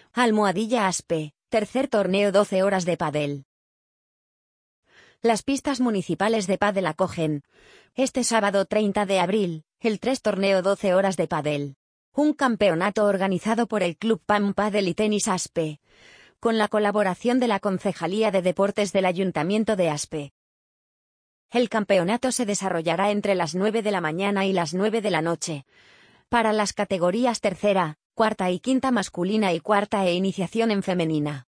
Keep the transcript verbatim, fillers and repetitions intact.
Almohadilla Aspe, tercer torneo doce horas de pádel. Las pistas municipales de pádel acogen, este sábado treinta de abril, el tres torneo doce horas de pádel. Un campeonato organizado por el Club P A M Pádel y Tenis Aspe, con la colaboración de la Concejalía de Deportes del Ayuntamiento de Aspe. El campeonato se desarrollará entre las nueve de la mañana y las nueve de la noche, para las categorías tercera, cuarta y quinta masculina y cuarta e iniciación en femenina.